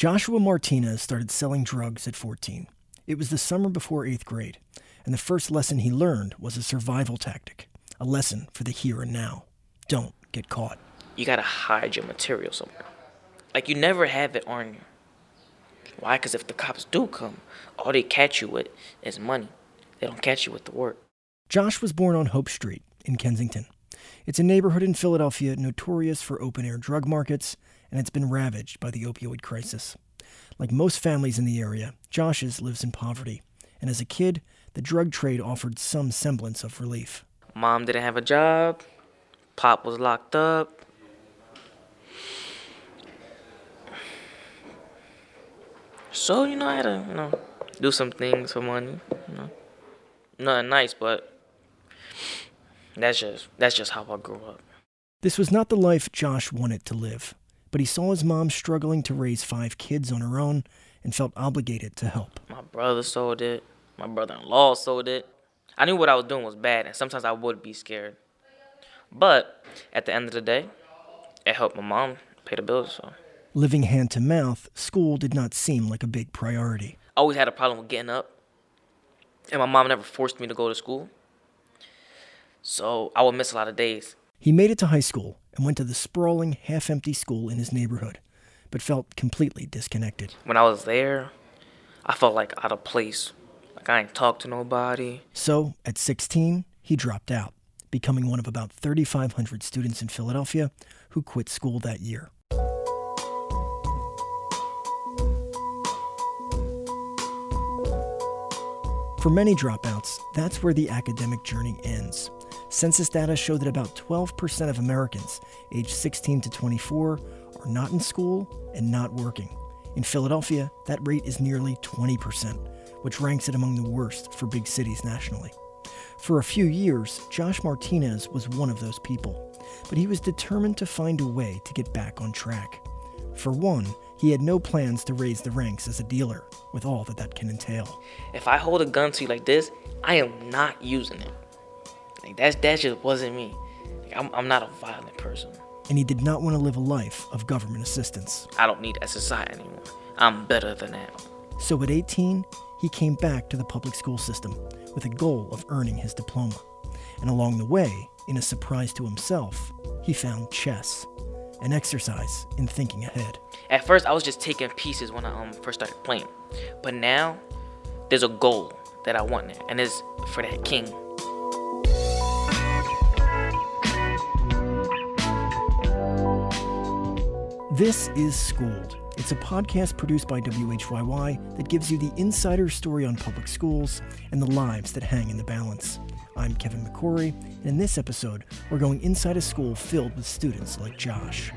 Joshua Martinez started selling drugs at 14. It was the summer before 8th grade, and the first lesson he learned was a survival tactic, a lesson for the here and now. Don't get caught. You gotta hide your material somewhere. Like, you never have it on you. Why? Because if the cops do come, all they catch you with is money. They don't catch you with the work. Josh was born on Hope Street in Kensington. It's a neighborhood in Philadelphia notorious for open-air drug markets, and it's been ravaged by the opioid crisis. Like most families in the area, Josh's lives in poverty, and as a kid, the drug trade offered some semblance of relief. Mom didn't have a job. Pop was locked up. So, I had to, do some things for money, Nothing nice, but that's just how I grew up. This was not the life Josh wanted to live, but he saw his mom struggling to raise 5 kids on her own and felt obligated to help. My brother sold it. My brother-in-law sold it. I knew what I was doing was bad, and sometimes I would be scared. But at the end of the day, it helped my mom pay the bills. So, living hand to mouth, school did not seem like a big priority. I always had a problem with getting up, and my mom never forced me to go to school. So I would miss a lot of days. He made it to high school and went to the sprawling, half-empty school in his neighborhood, but felt completely disconnected. When I was there, I felt like out of place. Like I ain't talked to nobody. So, at 16, he dropped out, becoming one of about 3,500 students in Philadelphia who quit school that year. For many dropouts, that's where the academic journey ends. Census data show that about 12% of Americans aged 16 to 24 are not in school and not working. In Philadelphia, that rate is nearly 20%, which ranks it among the worst for big cities nationally. For a few years, Josh Martinez was one of those people, but he was determined to find a way to get back on track. For one, he had no plans to raise the ranks as a dealer, with all that can entail. If I hold a gun to you like this, I am not using it. Like that just wasn't me. Like, I'm not a violent person. And he did not want to live a life of government assistance. I don't need SSI anymore. I'm better than that. So at 18, he came back to the public school system with a goal of earning his diploma. And along the way, in a surprise to himself, he found chess, an exercise in thinking ahead. At first, I was just taking pieces when I first started playing. But now, there's a goal that I want there, and it's for that king. This is Schooled. It's a podcast produced by WHYY that gives you the insider story on public schools and the lives that hang in the balance. I'm Kevin McCory, and in this episode, we're going inside a school filled with students like Josh.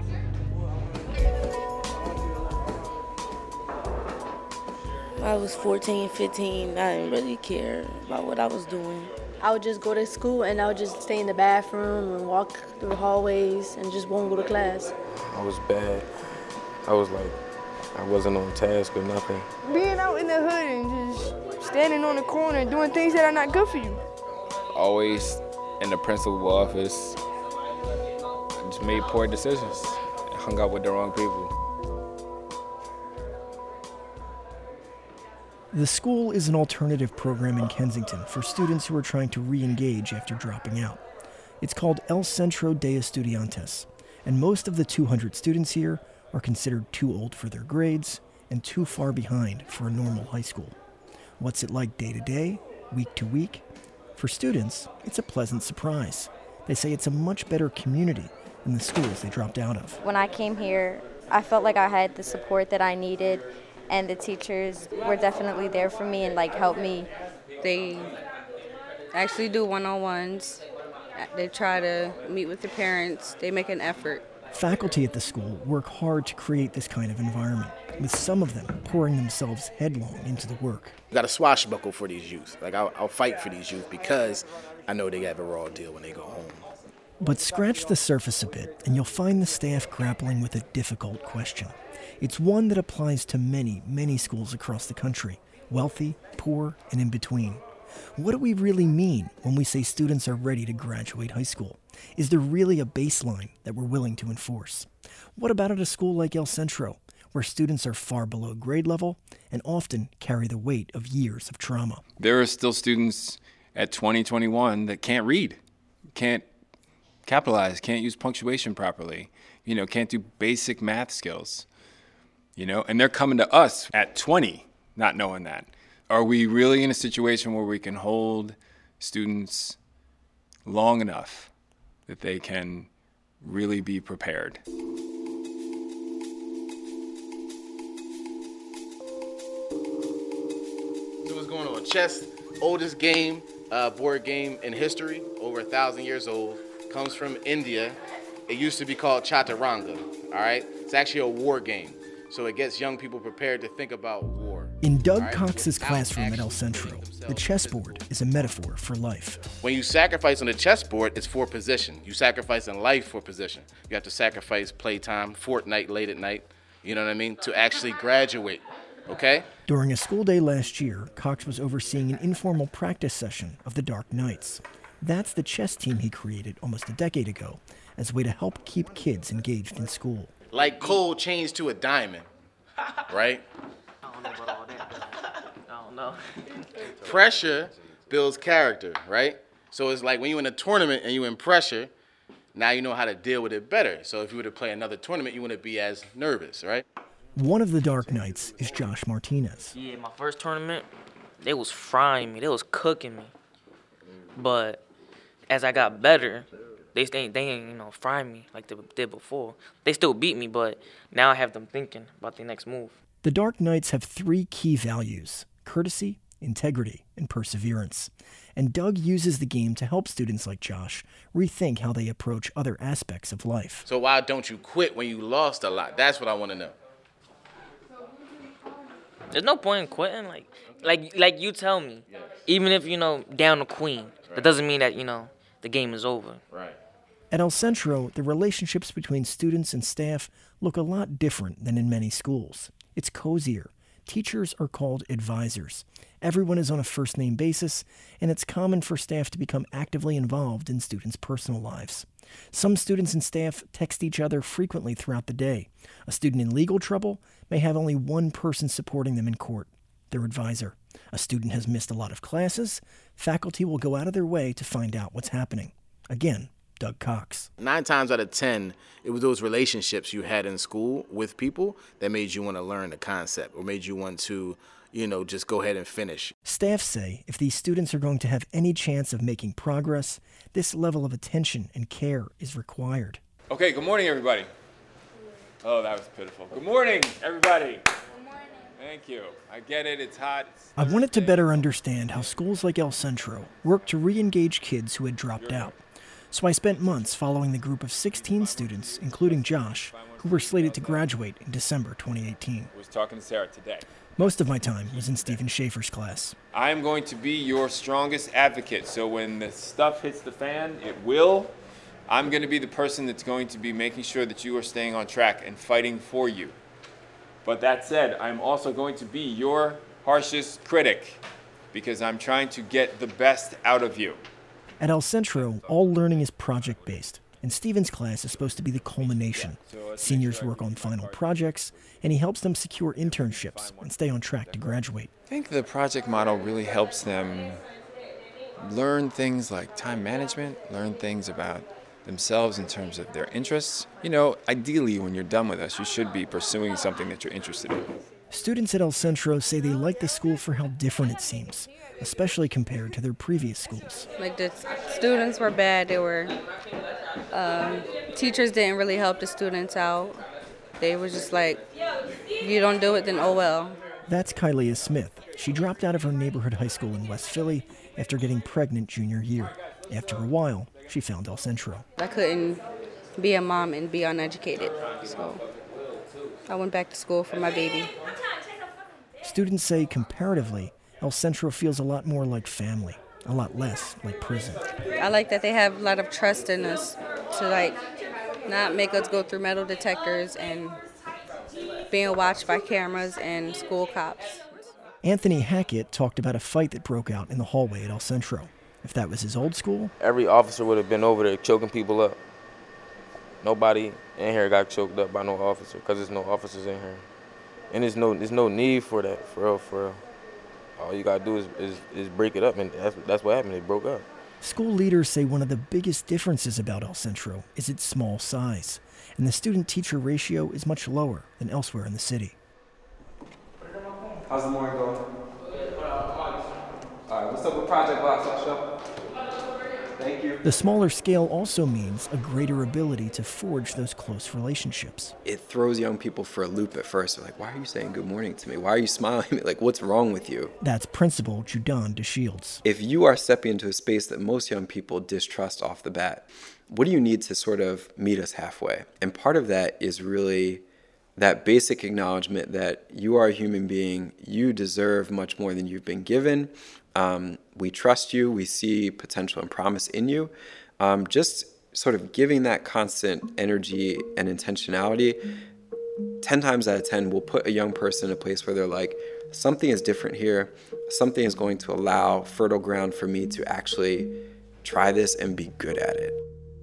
I was 14, 15. I didn't really care about what I was doing. I would just go to school and I would just stay in the bathroom and walk through the hallways and just won't go to class. I was bad. I was like, I wasn't on task or nothing. Being out in the hood and just standing on the corner and doing things that are not good for you. Always in the principal's office. I just made poor decisions. I hung out with the wrong people. The school is an alternative program in Kensington for students who are trying to re-engage after dropping out. It's called El Centro de Estudiantes, and most of the 200 students here are considered too old for their grades and too far behind for a normal high school. What's it like day to day, week to week? For students, it's a pleasant surprise. They say it's a much better community than the schools they dropped out of. When I came here, I felt like I had the support that I needed, and the teachers were definitely there for me and helped me. They actually do one-on-ones. They try to meet with the parents. They make an effort. Faculty at the school work hard to create this kind of environment, with some of them pouring themselves headlong into the work. I got a swashbuckle for these youth. I'll fight for these youth because I know they have a raw deal when they go home. But scratch the surface a bit, and you'll find the staff grappling with a difficult question. It's one that applies to many, many schools across the country, wealthy, poor, and in between. What do we really mean when we say students are ready to graduate high school? Is there really a baseline that we're willing to enforce? What about at a school like El Centro, where students are far below grade level and often carry the weight of years of trauma. There are still students at 2021 that can't read, can't capitalize, can't use punctuation properly, can't do basic math skills, and they're coming to us at 20 not knowing that. Are we really in a situation where we can hold students long enough that they can really be prepared? So what's going on? Chess, oldest game, board game in history, over 1,000 years old, comes from India. It used to be called Chaturanga, all right? It's actually a war game. So it gets young people prepared to think about war. In Doug Cox's classroom at El Centro, the chessboard is a metaphor for life. When you sacrifice on the chessboard, it's for position. You sacrifice in life for position. You have to sacrifice playtime, Fortnite late at night, you know what I mean, to actually graduate, okay? During a school day last year, Cox was overseeing an informal practice session of the Dark Knights. That's the chess team he created almost a decade ago as a way to help keep kids engaged in school. Like coal changed to a diamond, right? I don't know about all that. I don't know. Pressure builds character, right? So it's like when you're in a tournament and you're in pressure, now you know how to deal with it better. So if you were to play another tournament, you wouldn't be as nervous, right? One of the Dark Knights is Josh Martinez. Yeah, my first tournament, they was frying me. They was cooking me. But as I got better, they ain't frying me like they did before. They still beat me, but now I have them thinking about their next move. The Dark Knights have 3 key values: courtesy, integrity, and perseverance. And Doug uses the game to help students like Josh rethink how they approach other aspects of life. So why don't you quit when you lost a lot? That's what I want to know. There's no point in quitting. Like you tell me, even if, down the queen, that doesn't mean that, the game is over. Right. At El Centro, the relationships between students and staff look a lot different than in many schools. It's cozier. Teachers are called advisors. Everyone is on a first-name basis, and it's common for staff to become actively involved in students' personal lives. Some students and staff text each other frequently throughout the day. A student in legal trouble may have only one person supporting them in court, their advisor. A student has missed a lot of classes. Faculty will go out of their way to find out what's happening. Again, Doug Cox. 9 times out of 10, it was those relationships you had in school with people that made you want to learn the concept or made you want to, just go ahead and finish. Staff say if these students are going to have any chance of making progress, this level of attention and care is required. Okay, good morning, everybody. Oh, that was pitiful. Good morning, everybody. Good morning. Thank you. I get it, it's hot. I wanted to better understand how schools like El Centro work to re-engage kids who had dropped out. So I spent months following the group of 16 students, including Josh, who were slated to graduate in December 2018. I was talking to Sarah today. Most of my time was in Stephen Schaefer's class. I am going to be your strongest advocate. So when the stuff hits the fan, it will. I'm going to be the person that's going to be making sure that you are staying on track and fighting for you. But that said, I'm also going to be your harshest critic because I'm trying to get the best out of you. At El Centro, all learning is project-based, and Stephen's class is supposed to be the culmination. Seniors work on final projects, and he helps them secure internships and stay on track to graduate. I think the project model really helps them learn things like time management, learn things about themselves in terms of their interests. Ideally, when you're done with us, you should be pursuing something that you're interested in. Students at El Centro say they like the school for how different it seems, especially compared to their previous schools. Like, the students were bad. They were, teachers didn't really help the students out. They were just like, if you don't do it, then oh well. That's Kylia Smith. She dropped out of her neighborhood high school in West Philly after getting pregnant junior year. After a while, she found El Centro. I couldn't be a mom and be uneducated, so I went back to school for my baby. Students say comparatively, El Centro feels a lot more like family, a lot less like prison. I like that they have a lot of trust in us to not make us go through metal detectors and being watched by cameras and school cops. Anthony Hackett talked about a fight that broke out in the hallway at El Centro. If that was his old school, every officer would have been over there choking people up. Nobody in here got choked up by no officer because there's no officers in here. And there's no need for that, for real, for real. All you gotta do is break it up, and that's what happened. They broke up. School leaders say one of the biggest differences about El Centro is its small size, and the student-teacher ratio is much lower than elsewhere in the city. How's the morning going? All right, what's up with Project Box, Usher? Thank you. The smaller scale also means a greater ability to forge those close relationships. It throws young people for a loop at first. They're like, why are you saying good morning to me? Why are you smiling at me? Like, what's wrong with you? That's Principal Judan DeShields. If you are stepping into a space that most young people distrust off the bat, what do you need to sort of meet us halfway? And part of that is really that basic acknowledgement that you are a human being, you deserve much more than you've been given. We trust you, we see potential and promise in you. Just sort of giving that constant energy and intentionality, 10 times out of 10 will put a young person in a place where they're like, something is different here, something is going to allow fertile ground for me to actually try this and be good at it.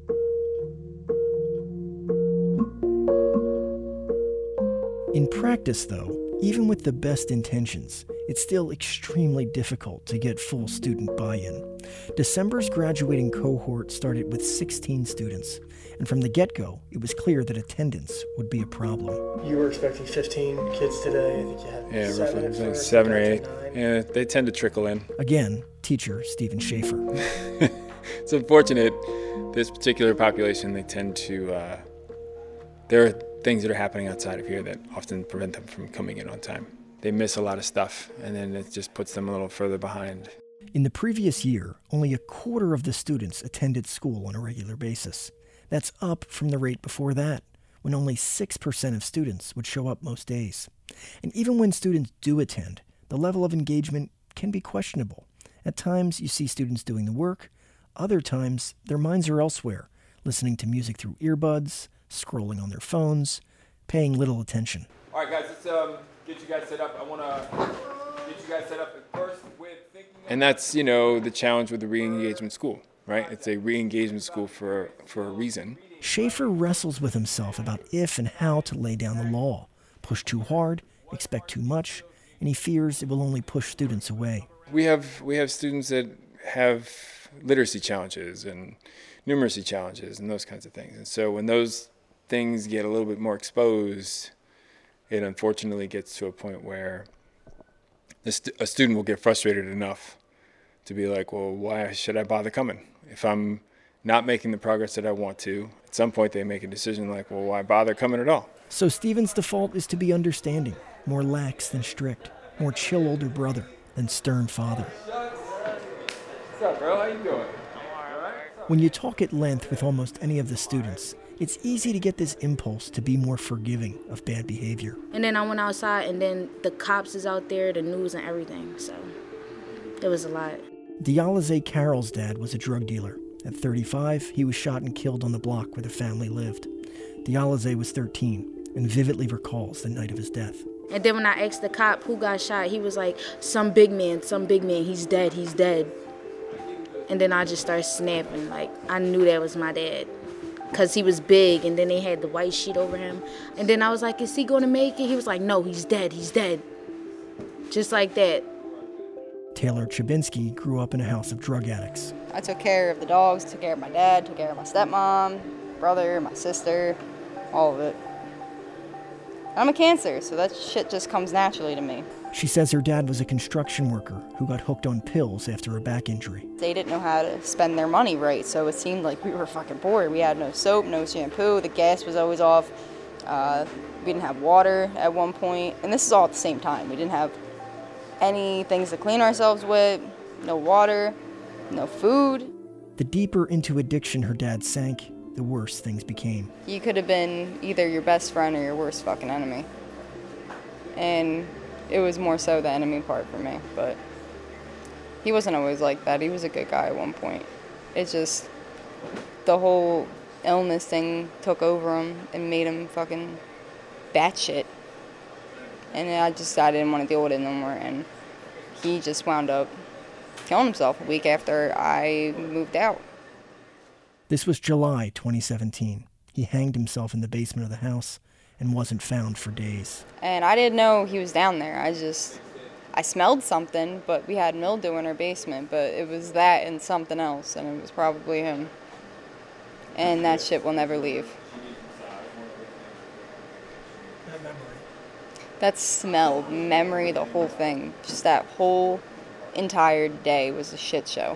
In practice, though, even with the best intentions, it's still extremely difficult to get full student buy-in. December's graduating cohort started with 16 students, and from the get-go, it was clear that attendance would be a problem. You were expecting 15 kids today. I think you had roughly. It was like 7 or 8. Yeah, they tend to trickle in. Again, teacher Stephen Schaefer. It's unfortunate, this particular population, they tend to, there are things that are happening outside of here that often prevent them from coming in on time. They miss a lot of stuff, and then it just puts them a little further behind. In the previous year, only a quarter of the students attended school on a regular basis. That's up from the rate before that, when only 6% of students would show up most days. And even when students do attend, the level of engagement can be questionable. At times, you see students doing the work. Other times, their minds are elsewhere, listening to music through earbuds, scrolling on their phones, paying little attention. All right, guys, let's get you guys set up. I want to get you guys set up first with thinking. And that's, the challenge with the re-engagement school, right? It's a re-engagement school for a reason. Schaefer wrestles with himself about if and how to lay down the law. Push too hard, expect too much, and he fears it will only push students away. We have students that have literacy challenges and numeracy challenges and those kinds of things. And so when those things get a little bit more exposed, it unfortunately gets to a point where a student will get frustrated enough to be like, well, why should I bother coming? If I'm not making the progress that I want to, at some point they make a decision like, well, why bother coming at all? So Stephen's default is to be understanding, more lax than strict, more chill older brother than stern father. What's up, bro? How you doing? When you talk at length with almost any of the students, it's easy to get this impulse to be more forgiving of bad behavior. And then I went outside, and then the cops is out there, the news and everything, so it was a lot. Dialize Carroll's dad was a drug dealer. At 35, he was shot and killed on the block where the family lived. Dialize was 13 and vividly recalls the night of his death. And then when I asked the cop who got shot, he was like, some big man, he's dead, he's dead. And then I just started snapping, like I knew that was my dad. Because he was big, and then they had the white sheet over him. And then I was like, is he going to make it? He was like, no, he's dead, he's dead. Just like that. Taylor Chabinsky grew up in a house of drug addicts. I took care of the dogs, took care of my dad, took care of my stepmom, brother, my sister, all of it. I'm a Cancer, so that shit just comes naturally to me. She says her dad was a construction worker who got hooked on pills after a back injury. They didn't know how to spend their money right, so it seemed like we were fucking poor. We had no soap, no shampoo, the gas was always off. We didn't have water at one point, and this is all at the same time. We didn't have any things to clean ourselves with, no water, no food. The deeper into addiction her dad sank, the worse things became. You could have been either your best friend or your worst fucking enemy. And it was more so the enemy part for me, but he wasn't always like that. He was a good guy at one point. It's just the whole illness thing took over him and made him fucking batshit. And I didn't want to deal with it no more, and he just wound up killing himself a week after I moved out. This was July 2017. He hanged himself in the basement of the house, and wasn't found for days. And I didn't know he was down there. I smelled something, but we had mildew in our basement, but it was that and something else, and it was probably him. And that shit will never leave. That memory. That smell, memory, the whole thing. Just that whole entire day was a shit show.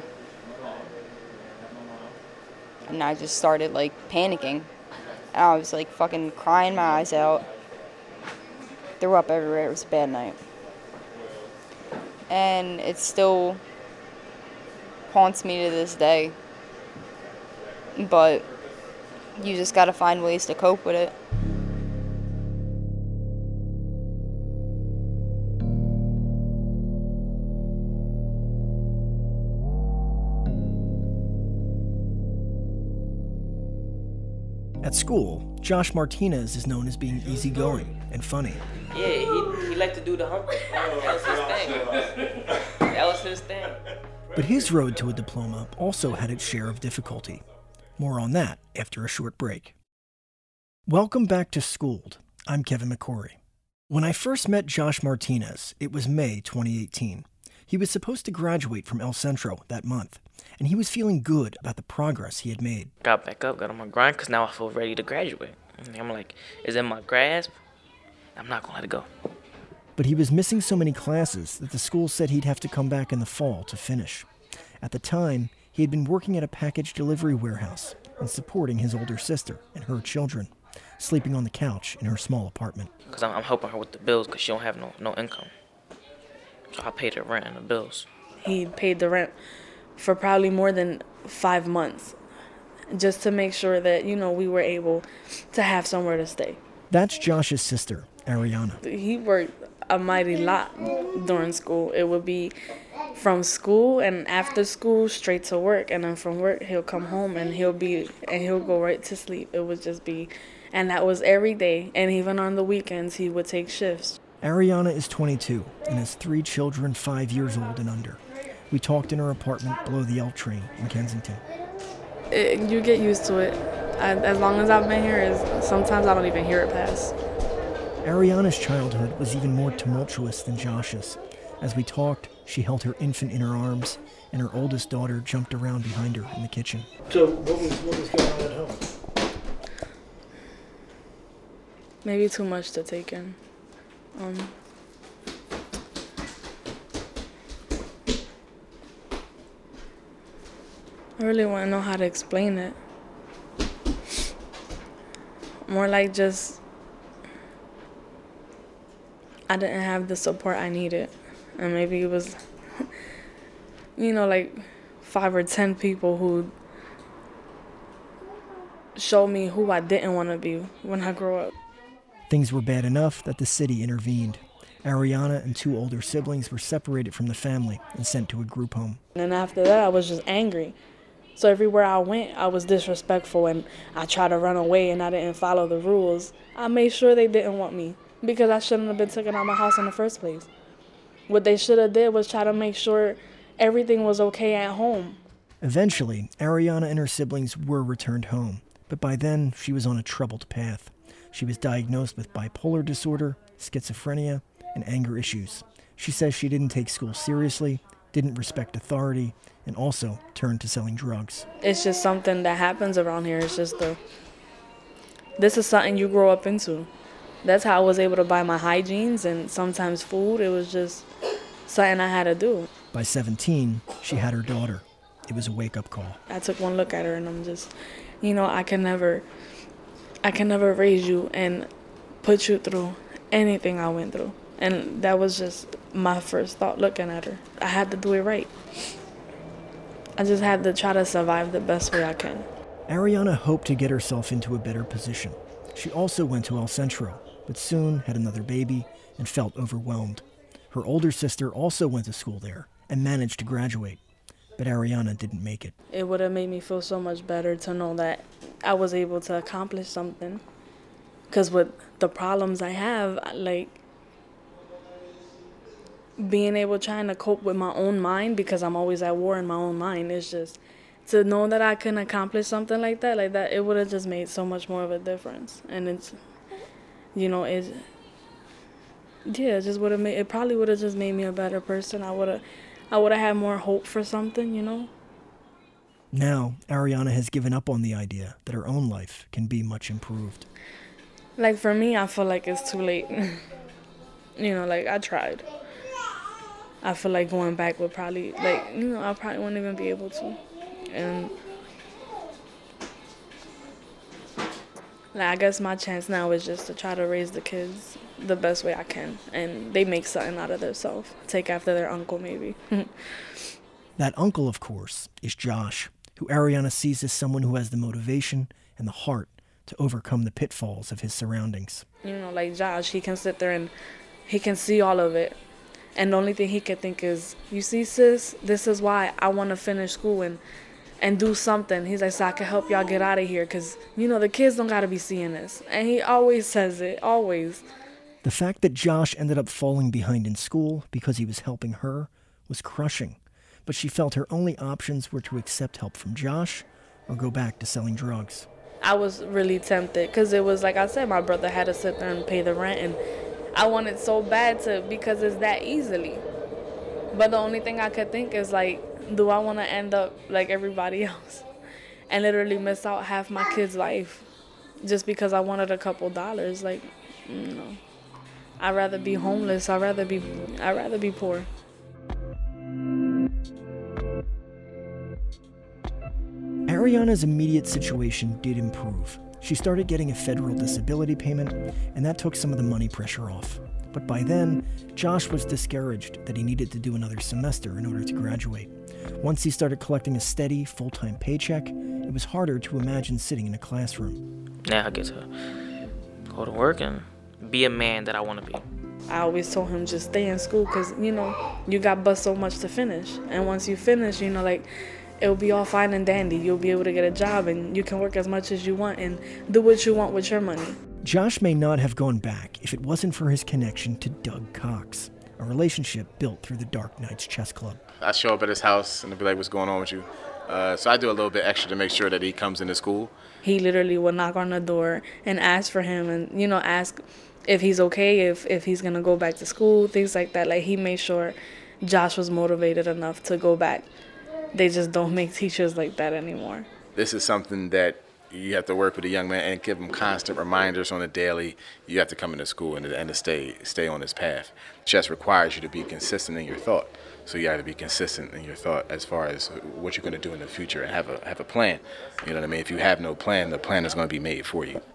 And I just started, like, panicking. And I was, like, fucking crying my eyes out. Threw up everywhere. It was a bad night. And it still haunts me to this day. But you just gotta find ways to cope with it. At school, Josh Martinez is known as being easygoing and funny. Yeah, he liked to do the hump. That was his thing. That was his thing. But his road to a diploma also had its share of difficulty. More on that after a short break. Welcome back to Schooled. I'm Kevin McCory. When I first met Josh Martinez, it was May 2018. He was supposed to graduate from El Centro that month, and he was feeling good about the progress he had made. Got back up, got on my grind, because now I feel ready to graduate. And I'm like, it's in my grasp. I'm not going to let it go. But he was missing so many classes that the school said he'd have to come back in the fall to finish. At the time, he had been working at a package delivery warehouse and supporting his older sister and her children, sleeping on the couch in her small apartment. Because I'm helping her with the bills because she don't have no income. So I paid her rent and the bills. He paid the rent for probably more than 5 months just to make sure that, we were able to have somewhere to stay. That's Josh's sister, Ariana. He worked a mighty lot during school. It would be from school and after school straight to work, and then from work he'll come home and he'll go right to sleep. It would just be, and that was every day, and even on the weekends he would take shifts. Ariana is 22 and has 3 children 5 years old and under. We talked in her apartment below the L train in Kensington. You get used to it. As long as I've been here, sometimes I don't even hear it pass. Ariana's childhood was even more tumultuous than Josh's. As we talked, she held her infant in her arms, and her oldest daughter jumped around behind her in the kitchen. So what was going on at home? Maybe too much to take in. I really want to know how to explain it. More like just, I didn't have the support I needed. And maybe it was, like 5 or 10 people who showed me who I didn't want to be when I grew up. Things were bad enough that the city intervened. Ariana and 2 older siblings were separated from the family and sent to a group home. And after that, I was just angry. So everywhere I went, I was disrespectful, and I tried to run away, and I didn't follow the rules. I made sure they didn't want me because I shouldn't have been taken out of my house in the first place. What they should have did was try to make sure everything was okay at home. Eventually, Ariana and her siblings were returned home, but by then she was on a troubled path. She was diagnosed with bipolar disorder, schizophrenia, and anger issues. She says she didn't take school seriously, didn't respect authority, and also turned to selling drugs. It's just something that happens around here. It's just this is something you grow up into. That's how I was able to buy my hygienes and sometimes food. It was just something I had to do. By 17, she had her daughter. It was a wake-up call. I took one look at her and I'm just, I can never raise you and put you through anything I went through. And that was just my first thought looking at her. I had to do it right. I just had to try to survive the best way I can. Ariana hoped to get herself into a better position. She also went to El Centro, but soon had another baby and felt overwhelmed. Her older sister also went to school there and managed to graduate, but Ariana didn't make it. It would have made me feel so much better to know that I was able to accomplish something. Because with the problems I have, being able trying to cope with my own mind, because I'm always at war in my own mind, it's just to know that I can accomplish something like that, it would have just made so much more of a difference. And you know, it just would have made, it probably would have just made me a better person. I would have had more hope for something, you know. Now, Ariana has given up on the idea that her own life can be much improved. Like, for me, I feel like it's too late. You know, like, I tried. I feel like going back would probably, like, you know, I probably wouldn't even be able to. And, like, I guess my chance now is just to try to raise the kids the best way I can. And they make something out of themselves. Take after their uncle, maybe. That uncle, of course, is Josh, who Ariana sees as someone who has the motivation and the heart to overcome the pitfalls of his surroundings. You know, like Josh, he can sit there and he can see all of it. And the only thing he can think is, you see, sis, this is why I want to finish school and do something. He's like, so I can help y'all get out of here because, you know, the kids don't got to be seeing this. And he always says it, always. The fact that Josh ended up falling behind in school because he was helping her was crushing. But she felt her only options were to accept help from Josh or go back to selling drugs. I was really tempted because it was, like I said, my brother had to sit there and pay the rent, and I wanted so bad to, because it's that easily. But the only thing I could think is, like, do I want to end up like everybody else and literally miss out half my kid's life just because I wanted a couple dollars? Like, you know, I'd rather be homeless. I'd rather be poor. Ariana's immediate situation did improve. She started getting a federal disability payment, and that took some of the money pressure off. But by then, Josh was discouraged that he needed to do another semester in order to graduate. Once he started collecting a steady, full-time paycheck, it was harder to imagine sitting in a classroom. Now I get to go to work and be a man that I want to be. I always told him just stay in school because, you know, you got but so much to finish. And once you finish, you know, like, it'll be all fine and dandy. You'll be able to get a job and you can work as much as you want and do what you want with your money. Josh may not have gone back if it wasn't for his connection to Doug Cox, a relationship built through the Dark Knights Chess Club. I show up at his house and they'll be like, what's going on with you? So I do a little bit extra to make sure that he comes into school. He literally would knock on the door and ask for him and, you know, ask if he's okay, if he's going to go back to school, things like that. Like, he made sure Josh was motivated enough to go back. They just don't make teachers like that anymore. This is something that you have to work with a young man and give him constant reminders on a daily. You have to come into school and to stay on this path. Chess requires you to be consistent in your thought. So you have to be consistent in your thought as far as what you're going to do in the future and have a plan. You know what I mean? If you have no plan, the plan is going to be made for you.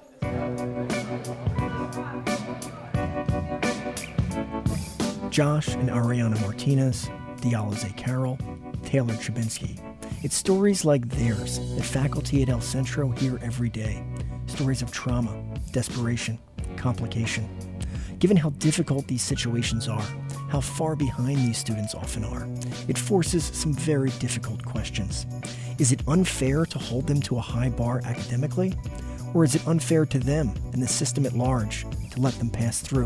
Josh and Ariana Martinez, Dialize Carroll, Taylor Chabinsky. It's stories like theirs that faculty at El Centro hear every day. Stories of trauma, desperation, complication. Given how difficult these situations are, how far behind these students often are, it forces some very difficult questions. Is it unfair to hold them to a high bar academically? Or is it unfair to them and the system at large to let them pass through?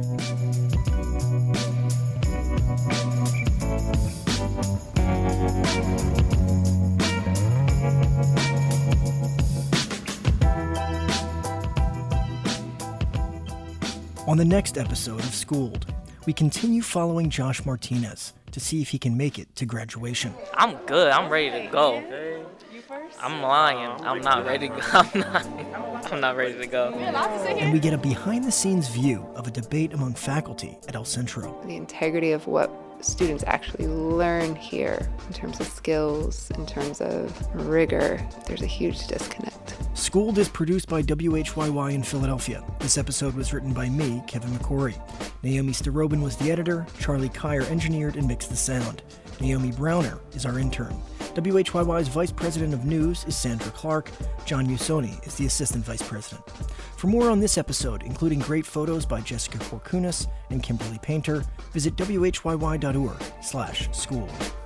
On the next episode of Schooled, we continue following Josh Martinez to see if he can make it to graduation. I'm good. I'm ready to go. I'm lying. I'm not ready to go. I'm not ready to go. And we get a behind-the-scenes view of a debate among faculty at El Centro. The integrity of what students actually learn here in terms of skills, in terms of rigor, there's a huge disconnect. Schooled is produced by WHYY in Philadelphia. This episode was written by me, Kevin McCory. Naomi Starobin was the editor. Charlie Kyer engineered and mixed the sound. Naomi Browner is our intern. WHYY's Vice President of News is Sandra Clark. John Musoni is the Assistant Vice President. For more on this episode, including great photos by Jessica Korkunis and Kimberly Painter, visit whyy.org/school.